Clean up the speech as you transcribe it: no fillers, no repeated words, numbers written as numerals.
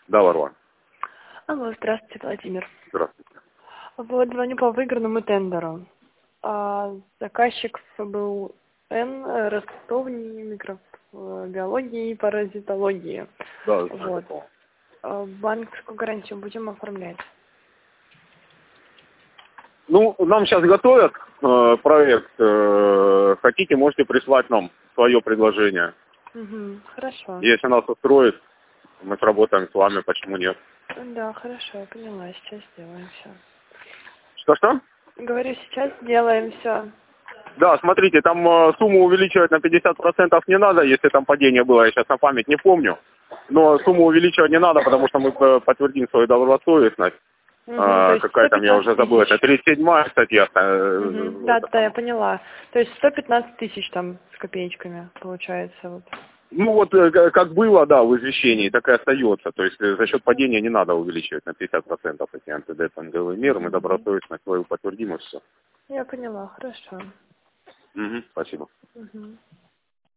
Да, Варвара. Алло, здравствуйте, Владимир. Здравствуйте. Вот звоню по выигранному тендеру. Заказчик был Ростов, микробиологии и паразитологии. Да, Вот. Банковскую гарантию будем оформлять. Ну, нам сейчас готовят проект. Хотите, можете прислать нам свое предложение. Угу, хорошо. Если нас устроит, мы сработаем с вами, почему нет? Да, хорошо, я поняла. Сейчас сделаем все. Что-что? Говорю, сейчас делаем все. Да, смотрите, там сумму увеличивать на 50% не надо, если там падение было, я сейчас на память не помню. Но сумму увеличивать не надо, потому что мы подтвердим свою добросовестность. То есть Какая там, я уже забыл, это 37-я статья. Да, я поняла. То есть 115 тысяч там с копеечками получается. Вот. Ну вот, как было, да, в извещении, так и остается. То есть за счет падения не надо увеличивать на 50% эти антидемпинговые меры. Мы добросовестно свою подтвердим и все. Я поняла, хорошо. Спасибо.